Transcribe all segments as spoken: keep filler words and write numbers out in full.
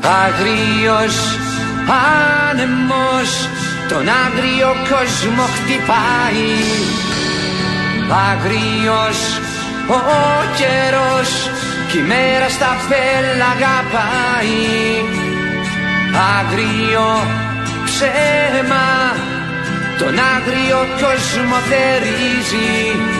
Αγρίος άνεμος τον άγριο κόσμο χτυπάει. Αγρίος ο καιρός κι η μέρα στα πέλαγα πάει. Αγρίο ψέμα τον άγριο κόσμο θερίζει.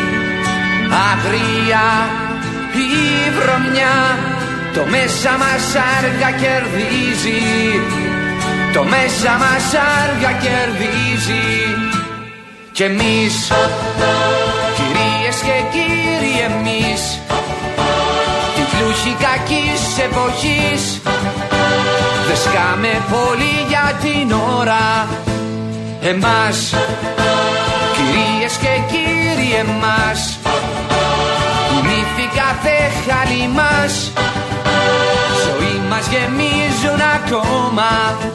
Αγρία η βρωμιά το μέσα μας άργα κερδίζει. Το μέσα μας άργα κερδίζει. Κι εμείς, κυρίες και κύριοι εμείς, την πλούχη κακής εποχής, δεν σκάμε πολύ για την ώρα. Εμάς, κυρίες και κύριοι εμάς, οι μύθοι κάθε χαλί μας, ζωή μας γεμίζουν ακόμα.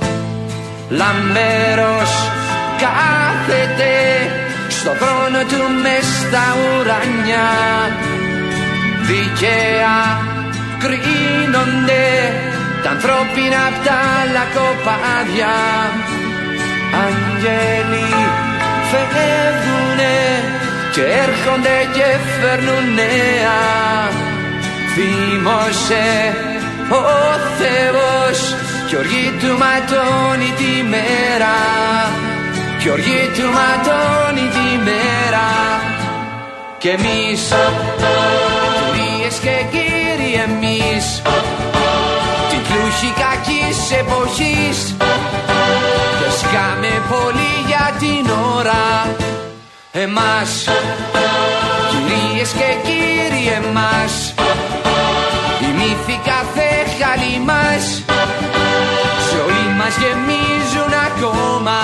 Λαμπέρος κάθεται στο θρόνο του μες στα ουρανιά. Δικαία κρίνονται τα ανθρώπινα απ' τα λακοπάδια. Αγγέλοι φεύγουνε και έρχονται και φέρνουν νέα. Θύμωσε ο Θεός κι οργή του ματώνει τη μέρα. Κι οργή του ματώνει τη μέρα. Κι εμείς, κυρίες και κύριοι εμείς, την πλούχη κακής εποχής, δεν σκάμε πολύ για την ώρα. Εμάς, κυρίες και κύριοι εμάς, οι μύθοι κάθε χαλί μας, ζωή μας γεμίζουν ακόμα.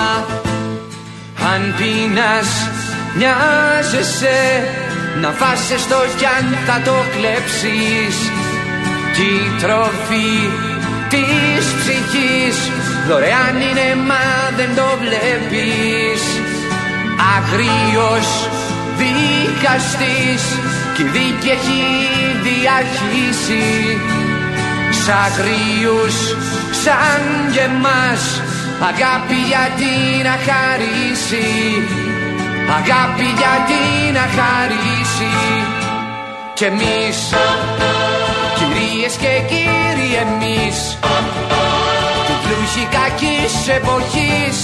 Αν πείνας μοιάζεσαι να φάσαι στο κι αν θα το κλέψεις. Κι η τροφή της ψυχής δωρεάν είναι μα δεν το βλέπεις. Αγρίος δικαστής κι η δίκη έχει διαρχίσει. Σ' αγρίους σαν και εμάς αγάπη γιατί να χαρίσει. Αγάπη γιατί να χαρίσει. Κι εμείς, κυρίες και κύριοι εμείς, την πλούχη κακής εποχής,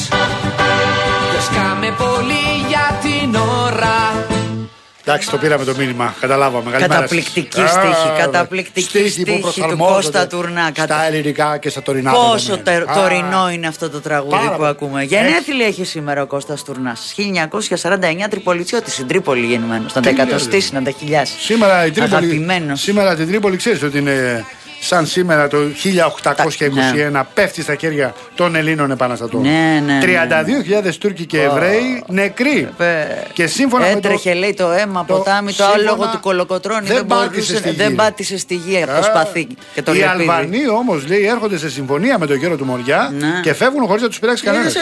δεν σκάμε πολύ για την ώρα. Εντάξει, το πήραμε το μήνυμα, καταλάβαμε. Καταπληκτική στίχη, καταπληκτική στίχη του Κώστα Τουρνά. Στα ελληνικά και στα τωρινά. Πόσο τε, τωρινό είναι αυτό το τραγούδι Πάρα που ακούμε. Γενέθλια έχει σήμερα ο Κώστας Τουρνάς. χίλια εννιακόσια σαράντα εννιά, Τριπολιτσιώτης, στην Τρίπολη γεννημένος. Να τα εκατοστήσει, να τα χιλιάσει. Σήμερα η Τρίπολη. Σήμερα την Τρίπολη ξέρεις ότι είναι. Σαν σήμερα το χίλια οκτακόσια είκοσι ένα ναι. πέφτει στα χέρια των Ελλήνων επαναστατών. Ναι, ναι, ναι. τριάντα δύο χιλιάδες Τούρκοι και Εβραίοι oh. νεκροί. Ε, και σύμφωνα έτρεχε με το... λέει το αίμα το ποτάμι, το άλογο του Κολοκοτρώνη δεν, δεν, πάτησε στη δεν πάτησε στη γη από το σπαθί και το Οι λεπίδι. Αλβανοί όμως λέει έρχονται σε συμφωνία με τον γέρο του Μοριά ναι. και φεύγουν χωρίς να τους πειράξει κανένας.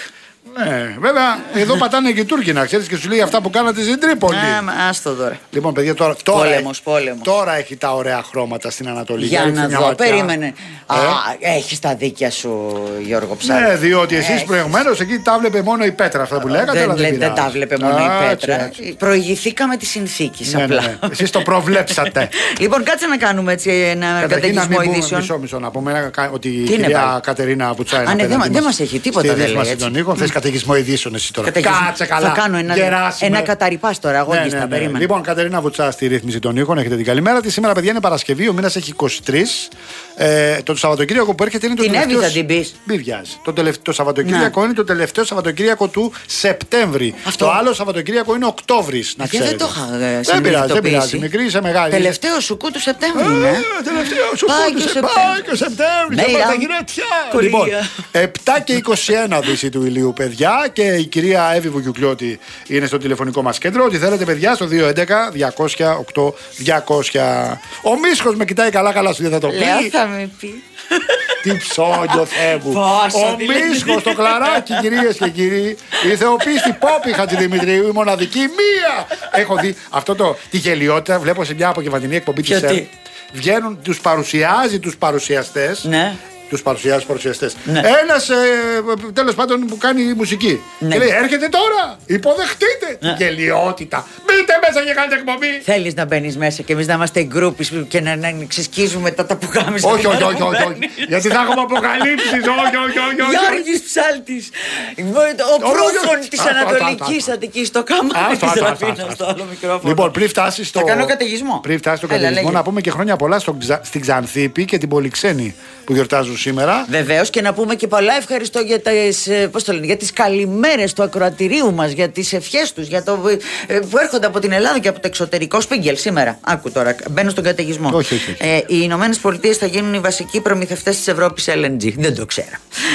Ναι, βέβαια εδώ πατάνε και οι Τούρκοι να ξέρεις και σου λέει αυτά που κάνατε στην Τρίπολη. Α, άστο τώρα. Λοιπόν, παιδιά, τώρα, τώρα, πόλεμος, πόλεμος. τώρα έχει τα ωραία χρώματα στην Ανατολή. Για να δω, ματιά. Περίμενε. Ε? Α, έχεις τα δίκια σου, Γιώργο Ψάρη. Ναι, διότι εσείς προηγουμένως εκεί τα βλέπε μόνο η Πέτρα αυτά που λέγατε. Δεν, αλλά δεν, δεν τα βλέπε μόνο Α, η Πέτρα. Έτσι, έτσι. Προηγηθήκαμε τη συνθήκη ναι, απλά. Ναι, ναι. Εσείς το προβλέψατε. Λοιπόν, κάτσε να κάνουμε έτσι ένα καταιγισμό ειδήσεων. Μισό, μισό, να πούμε ότι η κυρία Κατερίνα Βουτσά είναι. Δεν μας έχει τίποτα δεν λέει. Θες καταιγισμό ειδήσεων. Τώρα. Κάτσε καλά. Θα κάνω ένα, ένα καταρρυπά τώρα. Εγώ ναι, ναι, ναι, περίμενα. Λοιπόν, Κατερίνα Βουτσά στη ρύθμιση των ήχων. Έχετε την καλημέρα τη. Σήμερα, παιδιά, είναι Παρασκευή. Ο μήνας έχει είκοσι τρεις. Ε, το Σαββατοκύριακο που έρχεται είναι το την τελευταίο. Εύη θα την πεις. Μην βιάζει. Το, τελευ... το Σαββατοκύριακο να. είναι το τελευταίο Σαββατοκύριακο του Σεπτέμβρη. Αυτό. Το άλλο Σαββατοκύριακο είναι Οκτώβρης. Να ξέρετε. Δεν το είχα συνειδητοποιήσει. Δεν πειράζει, δεν πειράζει. Μικρή είσαι μεγάλη. Τελευταίο σουκού του Σεπτέμβρη. Τελευταίο σουκού του Σεπτέμβρη. Λοιπόν, επτά και είκοσι ένα δύση του ηλίου, παιδιά, και η κυρία Εύη Βουγιουκλιώτη είναι στο τηλεφωνικό μας κέντρο. Ό,τι θέλετε, παιδιά, στο δύο έντεκα διακόσια οκτώ διακόσια. Ο Μίσχος με κοιτάει καλά-καλά, σου δεν θα το πει. Λέω, θα με πει. Τι ψώνιο, Θεέ μου. Ο Μίσχος, το κλαράκι, κυρίες και κύριοι. Η θεοπίστη Πόπη Χατζηδημητρίου, η μοναδική μία. Έχω δει αυτό το, τη γελιότητα, βλέπω σε μια απογευματινή εκπομπή της ΕΡΤ. Βγαίνουν, τους παρουσιάζει τους παρουσιαστές. Ναι. τους παρουσιάζεις, παρουσιαστές. Ναι. Ένας ε, τέλος πάντων που κάνει μουσική. Ναι. Και λέει: έρχεται τώρα, υποδεχτείτε. Ναι. Γελιότητα. Μπείτε μέσα και κάνετε εκπομπή. Θέλεις να μπαίνεις μέσα και εμείς να είμαστε γκρούπις και να, να ξεσκίζουμε τα ταπουκάμισα. Όχι, όχι, όχι, όχι, όχι. Γιατί θα έχουμε αποκαλύψεις. Όχι, όχι, όχι. Γιώργης Ψάλτης. Ο προύφων της Ανατολικής Αττικής. Το καμάρι της Ραφίνας στο άλλο μικρόφωνο. Λοιπόν, πριν φτάσει στο. Θα κάνω καταιγισμό. Πριν φτάσει στο καταιγισμό, να πούμε και χρόνια πολλά στην Ξανθήπη και την Πολυξένη που γιορτάζουν σήμερα. Βεβαίως, και να πούμε και πολλά ευχαριστώ για τις, πώς το λένε, για τις καλημέρες του ακροατηρίου μας, για τις ευχές τους, για το, που έρχονται από την Ελλάδα και από το εξωτερικό. Σπίγγελ σήμερα. Άκου τώρα, μπαίνω στον καταιγισμό. Όχι, όχι, όχι. Ε, οι Ηνωμένες Πολιτείες θα γίνουν οι βασικοί προμηθευτές της Ευρώπης ελ εν τζι. Δεν το ξέρω.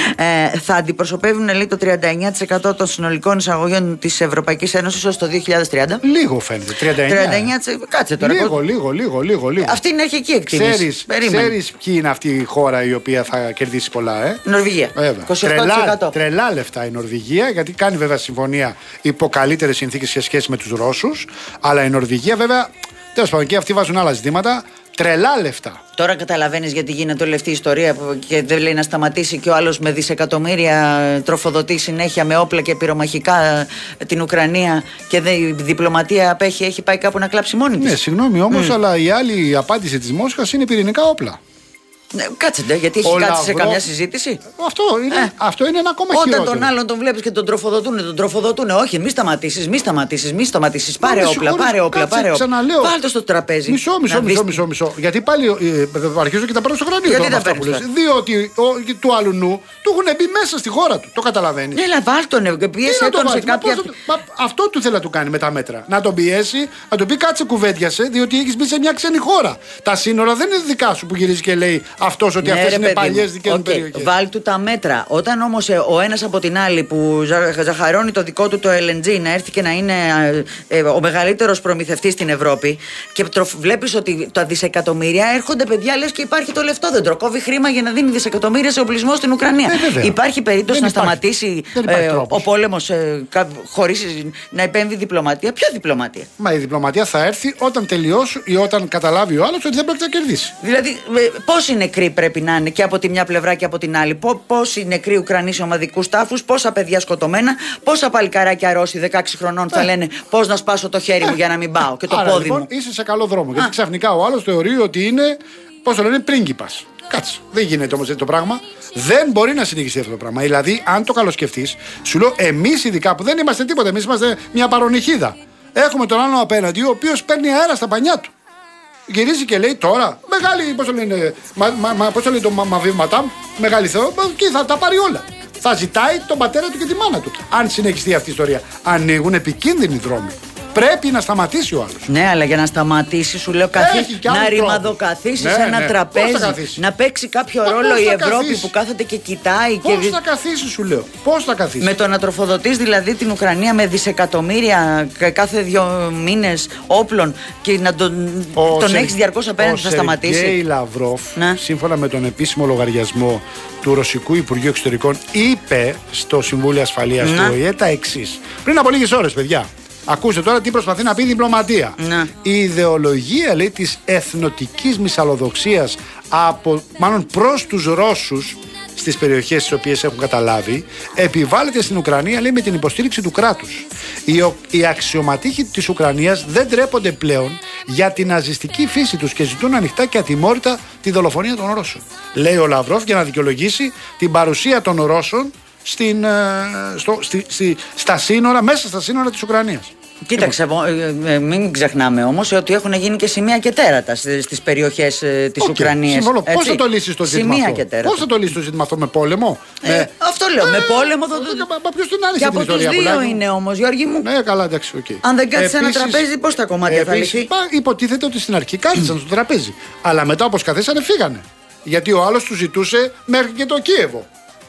Ε, θα αντιπροσωπεύουν, λέει, το τριάντα εννέα τοις εκατό των συνολικών εισαγωγών της Ευρωπαϊκής Ένωσης ως το δύο χιλιάδες τριάντα. Λίγο φαίνεται. τριάντα εννέα. τριάντα εννέα τοις εκατό. Κάτσε τώρα. Λίγο, λίγο, λίγο, λίγο, λίγο. Αυτή είναι η αρχική εκτίμηση. Ξέρεις ποιοι είναι αυτή η χώρα η οποία θα κερδίσει πολλά, ε? Νορβηγία. είκοσι οκτώ τοις εκατό. Τρελά, τρελά λεφτά η Νορβηγία, γιατί κάνει βέβαια συμφωνία υπό καλύτερες συνθήκες σε σχέση με τους Ρώσους. Αλλά η Νορβηγία βέβαια, τέλος πάντων, και αυτοί βάζουν άλλα ζητήματα. Τρελά λεφτά. Τώρα καταλαβαίνεις γιατί γίνεται όλη αυτή η ιστορία και δεν λέει να σταματήσει και ο άλλος με δισεκατομμύρια τροφοδοτεί συνέχεια με όπλα και πυρομαχικά την Ουκρανία και δε, η διπλωματία απέχει, έχει πάει κάπου να κλάψει μόνη της. Ναι, συγγνώμη όμως, mm. αλλά η άλλη απάντηση της Μόσχας είναι πυρηνικά όπλα. Ναι, κάτσετε, γιατί έχει ο κάτσει Λαυρό... σε καμιά συζήτηση. Αυτό είναι, ε. αυτό είναι ένα ακόμα Όταν χειρότερο. Όταν τον άλλον τον βλέπεις και τον τροφοδοτούν, τον τροφοδοτούν. Όχι, μη σταματήσεις, μη σταματήσεις, μη σταματήσεις. Πάρε όπλα, πάρε όπλα, πάρε όπλα. Βάλτε στο τραπέζι. Μισό, μισό, μισό, μισό, μισό. Γιατί πάλι ε, αρχίζω και τα παίρνω στο κρανίο. Γιατί τα παίρνεις? Διότι ο, του άλλου νου του έχουν μπει μέσα στη χώρα του. Το καταλαβαίνεις. Ναι, αλλά βάλ τον, πιέσε τον σε κάποια. Αυτό του θέλει να του κάνει με τα μέτρα. Να τον πιέσει, να του πει κάτσε κουβέντιασε, διότι έχει μπει σε μια ξένη χώρα. Τα σύνορα δεν είναι δικά σου που γυρίζει και λέει αυτό ότι αυτέ είναι παλιές δικές μου περιοχές. Βάλ του τα μέτρα. Όταν όμως ε, ο ένας από την άλλη που ζα, ζαχαρώνει το δικό του το ελ εν τζι να έρθει και να είναι ε, ε, ο μεγαλύτερος προμηθευτής στην Ευρώπη και βλέπεις ότι τα δισεκατομμύρια έρχονται, παιδιά, λες και υπάρχει το λεφτό δέντρο. Κόβει χρήμα για να δίνει δισεκατομμύρια σε οπλισμό στην Ουκρανία. Ε, υπάρχει περίπτωση δεν να υπάρχει. σταματήσει ε, ο πόλεμος ε, χωρίς να επέμβει διπλωματία. Ποια διπλωματία? Μα η διπλωματία θα έρθει όταν τελειώσει ή όταν καταλάβει ο άλλος ότι δεν πρόκειται να κερδίσει. Δηλαδή, ε, πόσοι νεκροί πρέπει να είναι και από τη μια πλευρά και από την άλλη? Πόσοι νεκροί Ουκρανοί σε ομαδικούς τάφους, πόσα παιδιά σκοτωμένα, πόσα παλικαράκια Ρώσοι δεκαέξι χρονών ε. θα λένε πώς να σπάσω το χέρι ε. μου για να μην πάω και το Άρα, πόδι λοιπόν, μου. Είσαι σε καλό δρόμο. Α. Γιατί ξαφνικά ο άλλος θεωρεί ότι είναι, πώς το λένε, πρίγκιπας. Κάτσε. Δεν γίνεται όμως το πράγμα. Δεν μπορεί να συνεχιστεί αυτό το πράγμα. Δηλαδή, αν το καλοσκεφτείς, σου λέω εμείς ειδικά που δεν είμαστε τίποτα, εμείς είμαστε μια παρονυχίδα. Έχουμε τον άλλον απέναντι, ο οποίος παίρνει αέρα στα πανιά του. Γυρίζει και λέει τώρα, μεγάλη, πώς το λένε, μα, μα, μα, πώς το λένε το μα, μαβήματά μου, μεγάλη Θεό, και θα τα πάρει όλα. Θα ζητάει τον πατέρα του και τη μάνα του. Αν συνεχιστεί αυτή η ιστορία, ανοίγουν επικίνδυνοι δρόμοι. Πρέπει να σταματήσει ο άλλος. Ναι, αλλά για να σταματήσει, σου λέω, καθί... να ρημαδοκαθίσει ναι, σε ένα ναι. τραπέζι, να παίξει κάποιο Μα ρόλο η Ευρώπη καθίσει. Που κάθεται και κοιτάει. Πώς και... θα καθίσει, σου λέω. Πώς θα καθίσει. Με το να τροφοδοτείς δηλαδή την Ουκρανία με δισεκατομμύρια κάθε δύο μήνες όπλων και να τον, τον έχεις διαρκώς απέναντι, θα σταματήσει. Ο Σεργέη Λαυρόφ, ναι. σύμφωνα με τον επίσημο λογαριασμό του Ρωσικού Υπουργείου Εξωτερικών, είπε στο Συμβούλιο Ασφαλείας του Ο Ε Ε τα εξής. Πριν από λίγες ώρες, παιδιά. Ακούστε τώρα τι προσπαθεί να πει η διπλωματία. Να. Η ιδεολογία, λέει, της εθνοτικής μυσαλλοδοξίας από, μάλλον προς τους Ρώσους στις περιοχές τις οποίες έχουν καταλάβει, επιβάλλεται στην Ουκρανία, λέει, με την υποστήριξη του κράτους. Οι, οι αξιωματήχοι της Ουκρανίας δεν τρέπονται πλέον για την ναζιστική φύση τους και ζητούν ανοιχτά και ατιμόρυτα τη δολοφονία των Ρώσων. Λέει ο Λαυρόφ για να δικαιολογήσει την παρουσία των Ρώσων στην, στο, στη, στη, στα σύνορα, μέσα στα σύνορα της Ουκρανίας. Κοίταξε, ε, ε, μην ξεχνάμε όμως ότι έχουν γίνει και σημεία και τέρατα στις περιοχές ε, της okay, Ουκρανίας. Πώς θα το λύσεις το ζήτημα αυτό? Πώς θα το λύσεις το ζήτημα αυτό, με πόλεμο? Ε, με... Αυτό λέω, ε, με πόλεμο θα το... Μα ποιος τον άρεσε και από τους δύο είναι όμως, Γιώργη μου. Ναι, καλά, εντάξει, οκ. Okay. Αν δεν κάτσεις σε ένα τραπέζι, πώς τα κομμάτια θα λυθεί? Υποτίθεται ότι στην αρχή κάθισαν στο τραπέζι. Αλλά μετά όπως καθίσανε φύγανε. Γιατί ο άλλος του ζητούσε μέχρι και το Κίεβο.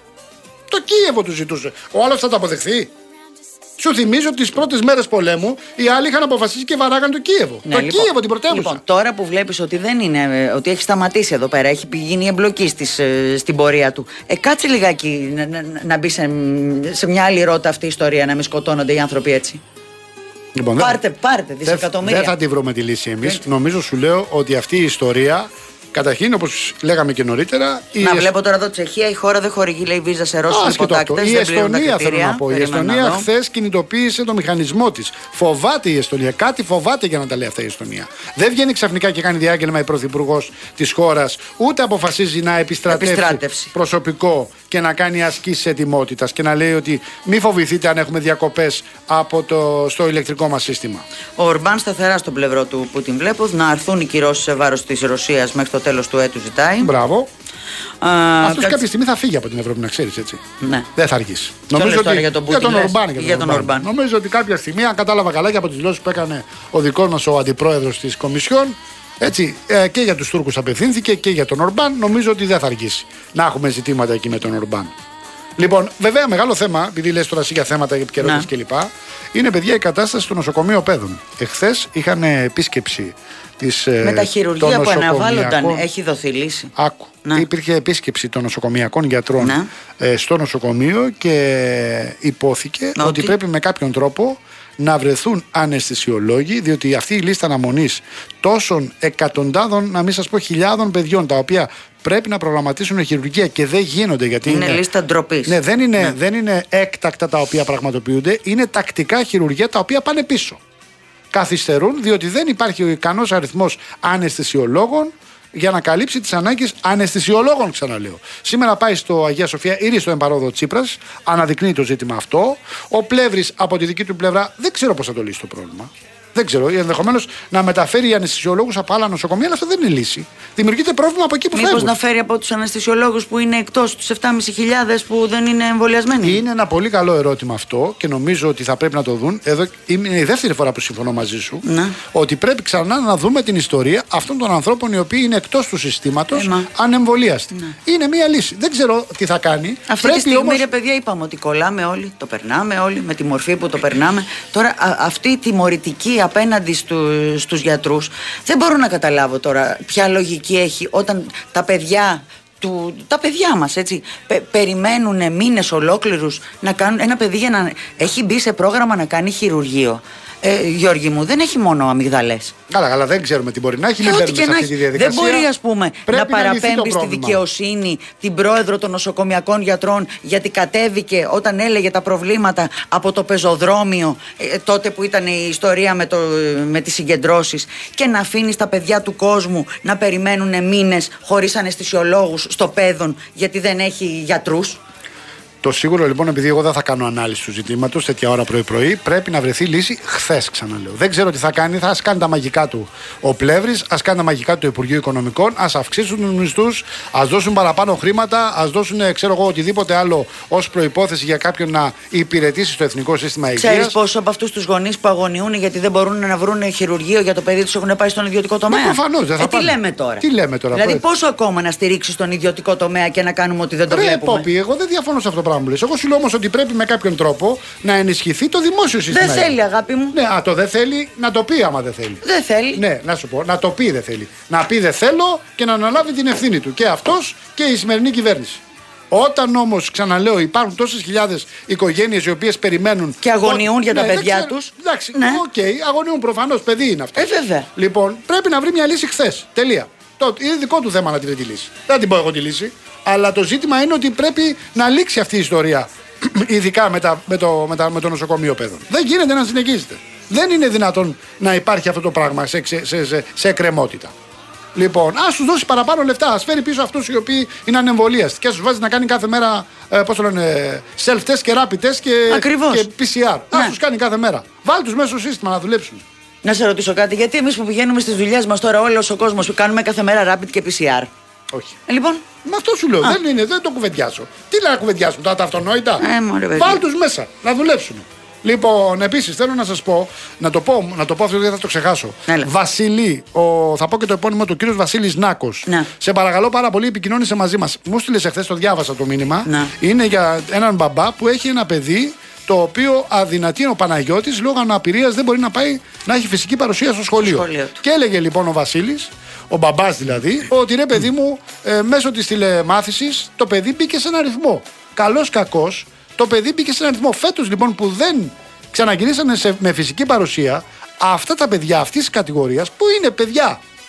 Το Κίεβο του ζητούσε. Ο άλλος θα το αποδεχθεί? Σου θυμίζω ότι τις πρώτες μέρες πολέμου οι άλλοι είχαν αποφασίσει και βαράγαν το Κίεβο. Ναι, το λοιπόν, Κίεβο, την πρωτεύουσα. Λοιπόν, τώρα που βλέπεις ότι δεν είναι, ότι έχει σταματήσει εδώ πέρα, έχει γίνει εμπλοκή στις, στην πορεία του. Ε, κάτσε λιγάκι να, να, να μπει σε, σε μια άλλη ρότα αυτή η ιστορία, να μην σκοτώνονται οι άνθρωποι έτσι. Λοιπόν, πάρτε, πάρτε δισεκατομμύρια. Δεν θα τη βρούμε τη λύση εμείς. Okay. Νομίζω, σου λέω, ότι αυτή η ιστορία Καταρχήν, όπως λέγαμε και νωρίτερα. Να εσ... βλέπω τώρα εδώ Τσεχία, η χώρα δεν χορηγεί, λέει, βίζα σε Ρώσους υποτάκτες. Η Εστονία, θέλω να πω. Η Εστονία χθες κινητοποίησε το μηχανισμό της. Φοβάται η Εστονία. Κάτι φοβάται για να τα λέει αυτά η Εστονία. Δεν βγαίνει ξαφνικά και κάνει διάγγελμα η πρωθυπουργός της χώρας, ούτε αποφασίζει να επιστρατεύσει προσωπικό και να κάνει ασκήσεις ετοιμότητας και να λέει ότι μη φοβηθείτε αν έχουμε διακοπές από το, στο ηλεκτρικό μας σύστημα. Ο Ορμπάν σταθερά στον πλευρό του Πούτιν, βλέπω, να αρθούν οι κυρώσεις σε βάρος της Ρωσίας μέχρι το τέλος του έτου, ζητάει. Μπράβο. Αυτό κάτσε... κάποια στιγμή θα φύγει από την Ευρώπη, να ξέρεις, έτσι. Ναι. Δεν θα αργήσει. Νομίζω ότι για τον, για τον Ορμπάν. Για τον Ορμπάν. Νομίζω ότι κάποια στιγμή, αν κατάλαβα καλά και από τις δηλώσεις που έκανε ο δικός μας ο αντιπρόεδρος της Κομισιόν, έτσι, και για τους Τούρκους απευθύνθηκε και για τον Ορμπάν, νομίζω ότι δεν θα αργήσει να έχουμε ζητήματα εκεί με τον Ορμπάν. Λοιπόν, βέβαια, μεγάλο θέμα, επειδή λες τώρα εσύ για θέματα επικαιρότητας κλπ., είναι, παιδιά, η κατάσταση του νοσοκομείου παιδών. Εχθές είχαν επίσκεψη της. Με τα χειρουργεία που αναβάλλονταν, έχει δοθεί λύση. Άκου. Ναι. Υπήρχε επίσκεψη των νοσοκομειακών γιατρών ναι. ε, στο νοσοκομείο και υπόθηκε ότι... ότι πρέπει με κάποιον τρόπο να βρεθούν αναισθησιολόγοι, διότι αυτή η λίστα αναμονής τόσων εκατοντάδων, να μην σας πω χιλιάδων παιδιών, τα οποία πρέπει να προγραμματίσουν χειρουργία και δεν γίνονται, γιατί είναι, είναι λίστα ντροπής. Ναι, δεν είναι, ναι. δεν είναι έκτακτα τα οποία πραγματοποιούνται, είναι τακτικά χειρουργία τα οποία πάνε πίσω. Καθυστερούν, διότι δεν υπάρχει ο ικανός αριθμός αναισθησιολόγων για να καλύψει τις ανάγκες αναισθησιολόγων, ξαναλέω. Σήμερα πάει στο Αγία Σοφία, ήδη στο εμπαρόδο Τσίπρας, αναδεικνύει το ζήτημα αυτό. Ο Πλεύρης από τη δική του πλευρά δεν ξέρω πώς θα το λύσει το πρόβλημα. Δεν ξέρω, ενδεχομένως να μεταφέρει αναισθησιολόγους από άλλα νοσοκομεία, αλλά αυτό δεν είναι λύση. Δημιουργείται πρόβλημα από εκεί που φεύγουν. Μήπως να φέρει από τους αναισθησιολόγους που είναι εκτός, τους επτά χιλιάδες πεντακόσιους που δεν είναι εμβολιασμένοι. Είναι ένα πολύ καλό ερώτημα αυτό και νομίζω ότι θα πρέπει να το δουν. Εδώ είναι η δεύτερη φορά που συμφωνώ μαζί σου. Να. Ότι πρέπει ξανά να δούμε την ιστορία αυτών των ανθρώπων οι οποίοι είναι εκτός του συστήματος, ανεμβολίαστοι. Να. Είναι μία λύση. Δεν ξέρω τι θα κάνει. Αυτή πρέπει τη στιγμή, όμως... ρε παιδιά, είπαμε ότι κολλάμε όλοι, το περνάμε όλοι με τη μορφή που το περνάμε. Τώρα α, αυτή η τιμωρητική απέναντι στου, στους γιατρούς, δεν μπορώ να καταλάβω τώρα ποια λογική έχει όταν τα παιδιά του, τα παιδιά μας, έτσι, πε, περιμένουν μήνες ολόκληρους να κάνουν, ένα παιδί για να έχει μπει σε πρόγραμμα να κάνει χειρουργείο. Ε, Γιώργη μου, δεν έχει μόνο αμυγδαλές. Καλά, καλά, δεν ξέρουμε τι μπορεί να έχει. Μην μπαίνουμε σε αυτή τη διαδικασία. Δεν μπορεί, ας πούμε, να παραπέμπει στη δικαιοσύνη την πρόεδρο των νοσοκομιακών γιατρών, γιατί κατέβηκε όταν έλεγε τα προβλήματα από το πεζοδρόμιο, ε, τότε που ήταν η ιστορία με, το, με τις συγκεντρώσεις, και να αφήνει τα παιδιά του κόσμου να περιμένουν μήνες χωρίς αναισθησιολόγους στο παιδόν, γιατί δεν έχει γιατρούς. Το σίγουρο λοιπόν, επειδή εγώ δεν θα κάνω ανάλυση του ζητήματος τέτοια ώρα πρωί-πρωί, πρέπει να βρεθεί λύση χθες, ξαναλέω. Δεν ξέρω τι θα κάνει, θα ας κάνει τα μαγικά του ο Πλεύρης, ας κάνει τα μαγικά του το Υπουργείο Οικονομικών, ας αυξήσουν τους μισθούς, ας δώσουν παραπάνω χρήματα, ας δώσουν, ξέρω εγώ, οτιδήποτε άλλο ως προϋπόθεση για κάποιον να υπηρετήσει στο Εθνικό Σύστημα Υγείας. Ξέρεις πόσους από αυτούς τους γονείς που αγωνιούν γιατί δεν μπορούν να βρουν χειρουργείο για το παιδί τους έχουν πάει στον ιδιωτικό τομέα? Προφανώς δεν θα ε, πάνε. Τι λέμε τώρα. Τι λέμε τώρα. Δηλαδή, πόσο ακόμα να στηρίξει τον ιδιωτικό τομέα και να κάνουμε ότι δεν το Ρε, βλέπουμε? Πόπη, εγώ δεν διαφωνώ σε αυτό το πράγμα. Εγώ σου λέω όμως ότι πρέπει με κάποιον τρόπο να ενισχυθεί το δημόσιο σύστημα. Δεν θέλει, αγάπη μου. Ναι, α, το δεν θέλει, να το πει άμα δεν θέλει. Δεν θέλει. Ναι, να σου πω, να το πει δεν θέλει. Να πει δεν θέλω και να αναλάβει την ευθύνη του. Και αυτός και η σημερινή κυβέρνηση. Όταν όμως, ξαναλέω, υπάρχουν τόσες χιλιάδες οικογένειες οι οποίες περιμένουν. Και αγωνιούν ο... για τα ναι, παιδιά τους. Εντάξει, ναι. οκ, okay, αγωνιούν προφανώς, παιδί είναι αυτό. Ε, βέβαια. Λοιπόν, πρέπει να βρει μια λύση χθες. Τελεία. Το, είναι δικό του θέμα να τη βρει τη λύση. Δεν την πω εγώ τη λύση. Αλλά το ζήτημα είναι ότι πρέπει να λήξει αυτή η ιστορία. Ειδικά με, τα, με, το, με, τα, με το νοσοκομείο παιδών. Δεν γίνεται να συνεχίζεται. Δεν είναι δυνατόν να υπάρχει αυτό το πράγμα σε, σε, σε, σε, σε εκκρεμότητα. Λοιπόν, ας τους δώσει παραπάνω λεφτά, ας φέρει πίσω αυτούς οι οποίοι είναι ανεμβολίαστοι και ας τους βάζει να κάνει κάθε μέρα, ε, πώς το λένε, self-test και rapid test και, και πι σι αρ. Ναι. Ας τους κάνει κάθε μέρα. Βάλει τους μέσα στο σύστημα να δουλέψουν. Να σε ρωτήσω κάτι, γιατί εμείς που πηγαίνουμε στις δουλειές μας τώρα, όλος ο κόσμος που κάνουμε κάθε μέρα rapid και πι σι αρ? Όχι. Ε, λοιπόν. Με αυτό σου λέω. Δεν, είναι, δεν το κουβεντιάσω. Τι λέει να κουβεντιάσουν τώρα τα αυτονόητα? Ε, Βάλ τους μέσα να δουλέψουν. Λοιπόν, επίσης θέλω να σας πω, να το πω, να το πω αυτό γιατί θα το ξεχάσω. Έλα. Βασίλη, ο, θα πω και το επώνυμο του, κύριος Βασίλης Νάκος. Ναι. Σε παρακαλώ πάρα πολύ, επικοινώνησε μαζί μας. Μου στείλες εχθές, το διάβασα το μήνυμα. Ναι. Είναι για έναν μπαμπά που έχει ένα παιδί το οποίο αδυνατεί, ο Παναγιώτης, λόγω αναπηρίας δεν μπορεί να πάει να έχει φυσική παρουσία στο σχολείο. Στο σχολείο και έλεγε λοιπόν ο Βασίλης, ο μπαμπάς δηλαδή, ότι ρε παιδί μου, ε, μέσω της τηλεμάθησης το παιδί μπήκε σε ένα ρυθμό. Καλός κακός, το παιδί μπήκε σε ένα ρυθμό. Φέτος λοιπόν που δεν ξαναγυρίσανε σε, με φυσική παρουσία, αυτά τα παιδιά αυτής της κατηγορίας, που είναι παιδιά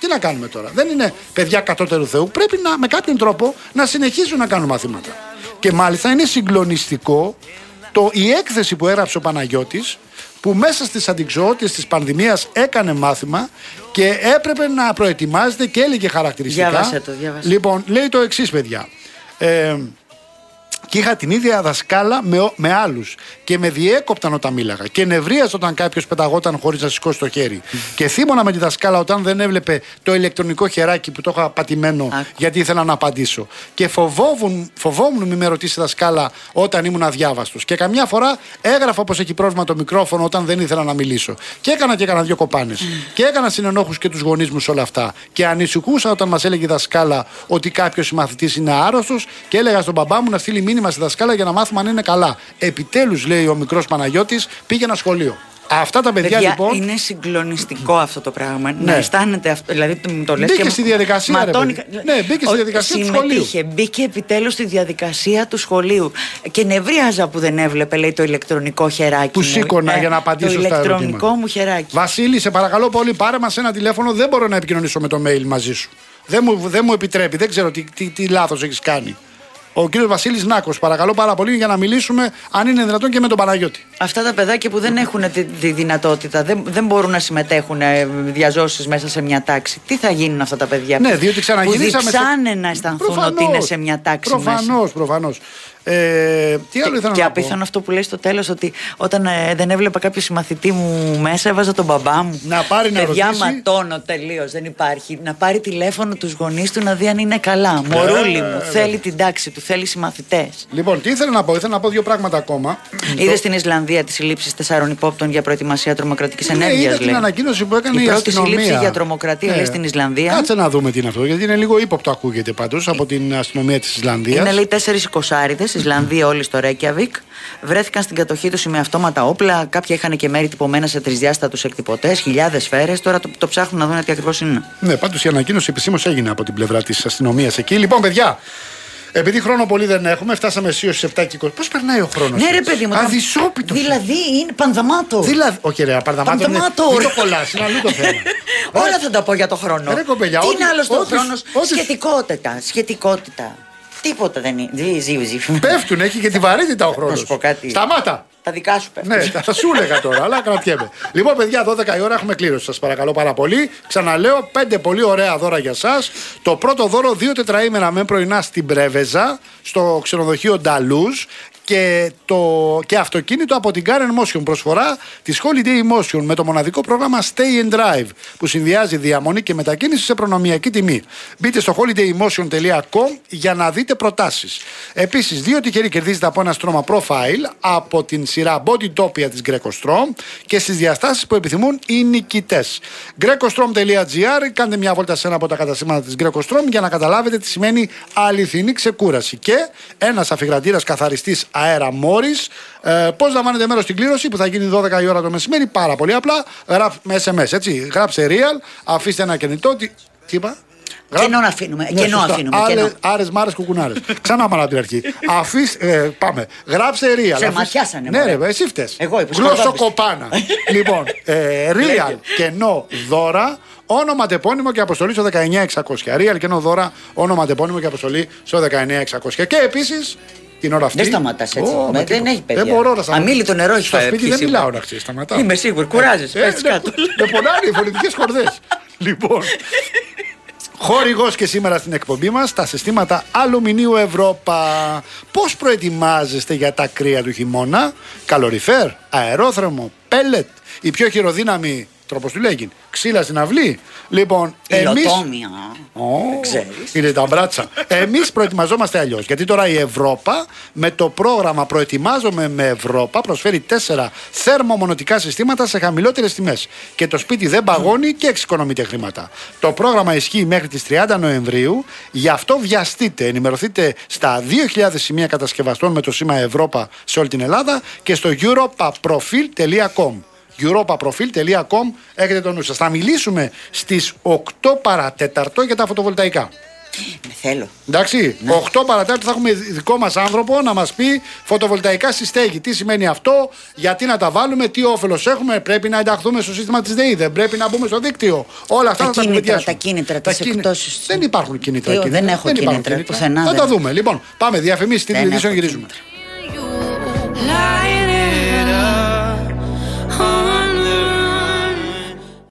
Τι να κάνουμε τώρα? Δεν είναι παιδιά κατώτερου Θεού. Πρέπει να, με κάποιον τρόπο να συνεχίζουν να κάνουν μαθήματα. Και μάλιστα είναι συγκλονιστικό το, η έκθεση που έγραψε ο Παναγιώτης, που μέσα στις αντικσοότητες της πανδημίας έκανε μάθημα και έπρεπε να προετοιμάζεται και έλεγε χαρακτηριστικά. Διάβασε το, διάβασε. Λοιπόν, λέει το εξής, παιδιά. Ε, Και είχα την ίδια δασκάλα με, με άλλους. Και με διέκοπταν όταν μίλαγα. Και νευρίαζα όταν κάποιος πεταγόταν χωρίς να σηκώσει το χέρι. Mm. Και θύμωνα με τη δασκάλα όταν δεν έβλεπε το ηλεκτρονικό χεράκι που το είχα πατημένο, Άκου. γιατί ήθελα να απαντήσω. Και φοβόμουν, φοβόμουν μη με ρωτήσει η δασκάλα όταν ήμουν αδιάβαστος. Και καμιά φορά έγραφα πως έχει πρόβλημα το μικρόφωνο όταν δεν ήθελα να μιλήσω. Και έκανα και έκανα δύο κοπάνες. Mm. Και έκανα συνενόχους και τους γονείς μου σε όλα αυτά. Και ανησυχούσα όταν μας έλεγε η δασκάλα ότι κάποιος συμμαθητής είναι άρρωστος. Και έλεγα στον μπαμπά μου να στείλει μήνυμα στη δασκάλα για να μάθουμε αν είναι καλά. Επιτέλους, λέει ο μικρός Παναγιώτης, πήγε ένα σχολείο. Αυτά τα παιδιά, παιδιά λοιπόν. Είναι συγκλονιστικό αυτό το πράγμα. Ναι. Να αισθάνεται αυτό. Δηλαδή το λες μπήκε και στη διαδικασία. Ματώνει... Ρε, ναι, μπήκε στη διαδικασία του σχολείου. Μπήκε επιτέλους στη διαδικασία του σχολείου. Και νευρίαζα που δεν έβλεπε, λέει, το ηλεκτρονικό χεράκι. Που σήκωνα ε, για να απαντήσω το στα ερωτήματα. Το ηλεκτρονικό μου χεράκι. Βασίλη, σε παρακαλώ πολύ, πάρε μας ένα τηλέφωνο. Δεν μπορώ να επικοινωνήσω με το mail μαζί σου. Δεν μου, δεν μου επιτρέπει. Δεν ξέρω τι, τι, τι λάθος έχεις κάνει. Ο κύριος Βασίλης Νάκος, παρακαλώ πάρα πολύ για να μιλήσουμε, αν είναι δυνατόν, και με τον Παναγιώτη. Αυτά τα παιδάκια που δεν έχουν τη, τη δυνατότητα, δεν, δεν μπορούν να συμμετέχουν διαζώσεις μέσα σε μια τάξη. Τι θα γίνουν αυτά τα παιδιά? Ναι, διότι ξαναγυρίσαμε. Που διψάνε σε... να αισθανθούν προφανώς, ότι είναι σε μια τάξη. Προφανώς, προφανώς. Ε, τι άλλο ήθελα και να απίθανο πω. αυτό που λέει στο τέλος, ότι όταν ε, δεν έβλεπα κάποιο συμμαθητή μου μέσα, έβαζα τον μπαμπά μου. Να πάρει να παιδιά, ρωτήσει. ματώνω τελείως, δεν υπάρχει. Να πάρει τηλέφωνο τους γονείς του να δει αν είναι καλά. Μωρούλη ε, μου, ε, θέλει την τάξη του, θέλει συμμαθητές. Λοιπόν, τι ήθελα να πω, ήθελα να πω δύο πράγματα ακόμα. Είδε στην Ισλανδία τη συλλήψη τεσσάρων υπόπτων για προετοιμασία τρομοκρατικής ενέργειας. Ναι, είδα την ανακοίνωση που έκανε η, η αστυνομία. Η πρώτη σύλληψη για τρομοκρατία, ε, λέει, στην Ισλανδία. Κάτσε να δούμε τι είναι αυτό, γιατί είναι λίγο ύποπτο, ακούγεται πάντως από την αστυνομία της Ισλανδίας. Είναι, λέει, τέσσερις εικοσάριδες, Ισλανδία όλοι στο Ρέικιαβικ. Βρέθηκαν στην κατοχή τους με αυτόματα όπλα. Κάποια είχαν και μέρη τυπωμένα σε τρισδιάστατους εκτυπωτές, χιλιάδες σφαίρες. Τώρα το, το ψάχνουν να δουν τι ακριβώς είναι. Ναι, πάντως η ανακοίνωση επισήμως έγινε από την πλευρά της αστυνομίας εκεί. Λοιπόν, παιδιά. Επειδή χρόνο πολύ δεν έχουμε, φτάσαμε εσύ ως επτά και είκοσι. Πώς περνάει ο χρόνος? Ναι, ρε παιδί μου. Αδυσόπιτο. Δηλαδή είναι πανδαμάτο. Δηλαδή, όχι, ρε, πανδαμάτο. Πανδαμάτο. Είναι, μην το κολλάς, είναι αλλού το θέμα. Όλα θα τα πω για το χρόνο. Ρε, κοπελιά, τι ό,τι, είναι άλλο στο χρόνο? Ό,τι... Σχετικότητα. Σχετικότητα. Τίποτα δεν είναι. Πέφτουν, έχει και τη βαρύτητα ο χρόνος. Σταμάτα. Τα δικά σου πέφτουν. Ναι, θα σου έλεγα τώρα, αλλά κρατιέμαι. Λοιπόν, παιδιά, δώδεκα η ώρα έχουμε κλήρωση. Σας παρακαλώ πάρα πολύ. Ξαναλέω, πέντε πολύ ωραία δώρα για σας. Το πρώτο δώρο, δύο τετραήμερα με πρωινά στην Πρέβεζα, στο ξενοδοχείο Νταλούζ. Και, το, και αυτοκίνητο από την Car Motion, προσφορά της Holiday Motion με το μοναδικό πρόγραμμα Stay and Drive που συνδυάζει διαμονή και μετακίνηση σε προνομιακή τιμή. Μπείτε στο holiday motion τελεία com για να δείτε προτάσεις. Επίσης, δύο τυχεροί κερδίζετε από ένα στρώμα profile από την σειρά Bodytopia της Greco-Strom και στις διαστάσεις που επιθυμούν οι νικητές. greco-strom τελεία gr, κάντε μια βόλτα σε ένα από τα καταστήματα της Greco-Strom για να καταλάβετε τι σημαίνει αληθινή ξεκούραση. Και ένας αφιγραντήρας καθαριστής αέρα Μόρις. Ε, πώς λαμβάνετε μέρος στην κλήρωση που θα γίνει δώδεκα η ώρα το μεσημέρι? Πάρα πολύ απλά. Γράφ, με ες εμ ες, έτσι. Γράψε real, αφήστε ένα κινητό. Τι, τι είπα? Κενό να αφήνουμε. Ναι, κενό αφήνουμε. Άλλε, άρες, μάρες, κουκουνάρες. Ξανά πάμε από την αρχή. Αφήσ, ε, πάμε. Γράψε real. Σε ματιάσανε. Ναι, ρε, εσύ φταίς. Εγώ γλωσσοκοπάνα. Λοιπόν, ε, real, κενό, δώρα. Όνομα, τεπώνυμο και αποστολή στο δεκαεννιά εξακόσια. Real, κενό, δώρα. Όνομα, τεπώνυμο και αποστολή στο δεκαεννιά εξακόσια. Και επίσης. Την ώρα αυτή. Δεν σταματάς έτσι. Oh, με, δεν έχει παιδιά. Δεν μπορώ να σταματήσω. Αμήλυτο νερό έχει φάει. Στο σπίτι δεν μιλάω να ξέρεις. Σταματάω. Είμαι σίγουρη. Κουράζεσαι. Ε, πες κάτω. Με πονάνε οι φωνητικές κορδές. Λοιπόν. Χορηγός και σήμερα στην εκπομπή μας τα συστήματα αλουμινίου Ευρώπα. Πώς προετοιμάζεστε για τα κρύα του χειμώνα? Καλοριφέρ, αερόθερμο, πέλετ, η πιο χειροδύναμη, τρόπος του λέγει, ξύλα στην αυλή. Λοιπόν, εμείς. Oh, είναι τα μπράτσα. Εμείς προετοιμαζόμαστε αλλιώς. Γιατί τώρα η Ευρώπα με το πρόγραμμα Προετοιμάζομαι με Ευρώπα προσφέρει τέσσερα θερμομονωτικά συστήματα σε χαμηλότερες τιμές. Και το σπίτι δεν παγώνει και εξοικονομείται χρήματα. Το πρόγραμμα ισχύει μέχρι τις τριάντα Νοεμβρίου. Γι' αυτό βιαστείτε. Ενημερωθείτε στα δύο χιλιάδες σημεία κατασκευαστών με το σήμα Ευρώπα σε όλη την Ελλάδα και στο europaprofil τελεία com. europaprofil τελεία com έχετε το νου σας. Θα μιλήσουμε στις οκτώ παρατέταρτο για τα φωτοβολταϊκά. Ναι, θέλω. Εντάξει, ναι. οκτώ παρατέταρτο θα έχουμε δικό μας άνθρωπο να μας πει φωτοβολταϊκά στη στέγη. Τι σημαίνει αυτό, γιατί να τα βάλουμε, τι όφελος έχουμε, πρέπει να ενταχθούμε στο σύστημα της ΔΕΗ, δεν πρέπει να μπούμε στο δίκτυο. Όλα αυτά τα θα τα κουβεντιάσουμε. Τα κίνητρα, τις εκπτώσεις. Δεν υπάρχουν κίνητρα. Δεν, δεν έχω δεν κίνητρα. κίνητρα. Θα τα δούμε. Λοιπόν, πάμε διαφημίσεις, τίτλοι ειδήσεων, γυρίζουμε.